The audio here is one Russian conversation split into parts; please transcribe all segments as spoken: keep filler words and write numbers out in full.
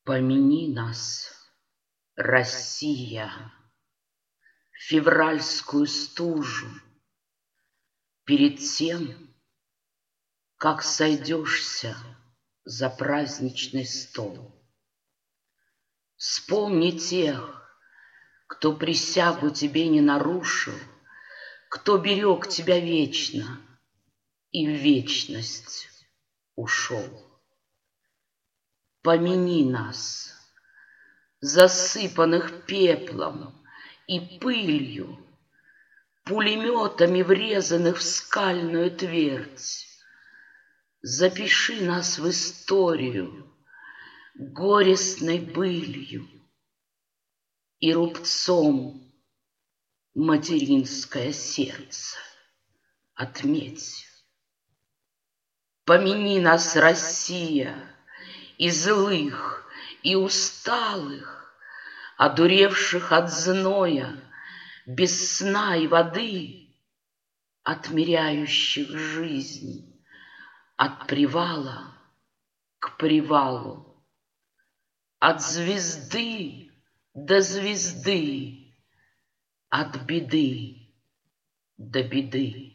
Помяни нас, Россия, февральскую стужу, перед тем, как сойдешься за праздничный стол. Вспомни тех, кто присягу тебе не нарушил, кто берег тебя вечно и в вечность ушел. Помяни нас, засыпанных пеплом и пылью, пулеметами врезанных в скальную твердь. Запиши нас в историю горестной былью и рубцом материнское сердце отметь. Помяни нас, Россия, и злых, и усталых, одуревших от зноя, без сна и воды, отмеряющих жизнь от привала к привалу, от звезды до звезды, от беды до беды.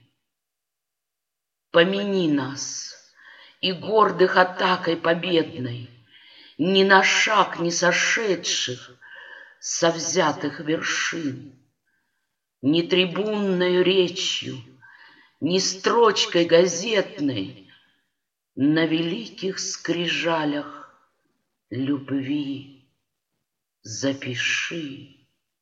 Помяни нас и гордых атакой победной, ни на шаг не сошедших со взятых вершин, ни трибунною речью, ни строчкой газетной на великих скрижалях любви запиши.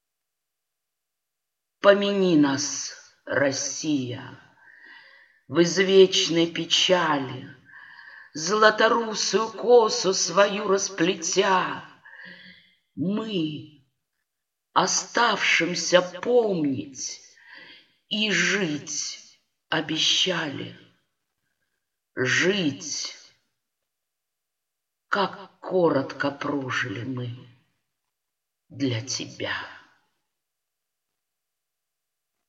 Помяни нас, Россия, в извечной печали, златорусую косу свою расплетя. Мы оставшимся помнить и жить обещали. Жить, как коротко прожили мы для тебя.